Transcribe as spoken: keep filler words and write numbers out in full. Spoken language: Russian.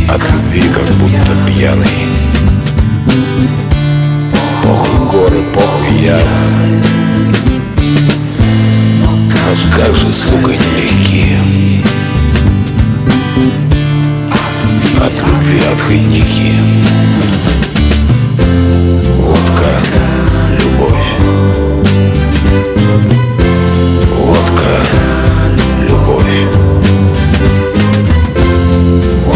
от любви, как будто пьяный. Похуй горы, похуй ямы, но как же, сука, нелегкие. От любви отходники. Водка,